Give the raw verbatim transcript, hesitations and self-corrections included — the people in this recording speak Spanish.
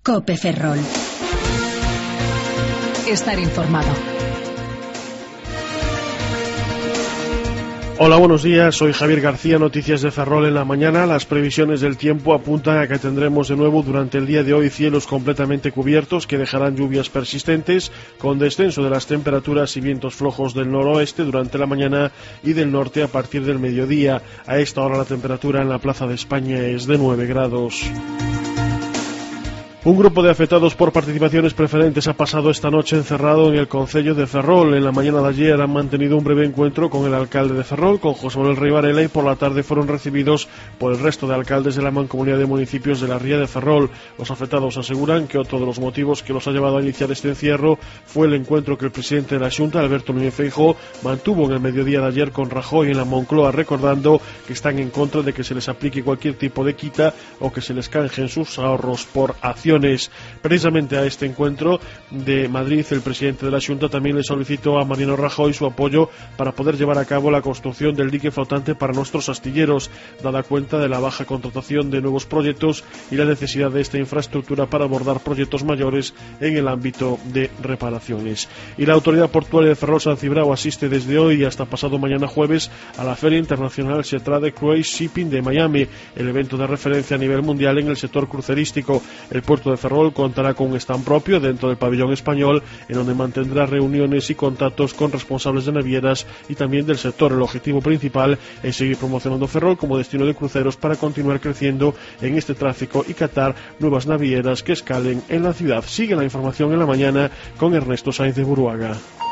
COPE Ferrol. Estar informado. Hola, buenos días, soy Javier García, noticias de Ferrol en la mañana. Las previsiones del tiempo apuntan a que tendremos de nuevo durante el día de hoy cielos completamente cubiertos que dejarán lluvias persistentes, con descenso de las temperaturas y vientos flojos del noroeste durante la mañana y del norte a partir del mediodía. A esta hora la temperatura en la Plaza de España es de nueve grados. Un grupo de afectados por participaciones preferentes ha pasado esta noche encerrado en el concello de Ferrol. En la mañana de ayer han mantenido un breve encuentro con el alcalde de Ferrol, con José Manuel Rey Varela, y por la tarde fueron recibidos por el resto de alcaldes de la Mancomunidad de Municipios de la Ría de Ferrol. Los afectados aseguran que otro de los motivos que los ha llevado a iniciar este encierro fue el encuentro que el presidente de la Xunta, Alberto Núñez Feijóo, mantuvo en el mediodía de ayer con Rajoy en la Moncloa, recordando que están en contra de que se les aplique cualquier tipo de quita o que se les canjen sus ahorros por acción. Precisamente a este encuentro de Madrid, el presidente de la Xunta también le solicitó a Mariano Rajoy su apoyo para poder llevar a cabo la construcción del dique flotante para nuestros astilleros, dada cuenta de la baja contratación de nuevos proyectos y la necesidad de esta infraestructura para abordar proyectos mayores en el ámbito de reparaciones. Y la Autoridad Portuaria de Ferrol San Cibrao asiste desde hoy y hasta pasado mañana jueves a la Feria Internacional Xetrade Cruise Shipping de Miami, el evento de referencia a nivel mundial en el sector crucerístico. El puerto de Ferrol contará con un stand propio dentro del pabellón español, en donde mantendrá reuniones y contactos con responsables de navieras y también del sector. El objetivo principal es seguir promocionando Ferrol como destino de cruceros para continuar creciendo en este tráfico y captar nuevas navieras que escalen en la ciudad. Sigue la información en la mañana con Ernesto Sáenz de Buruaga.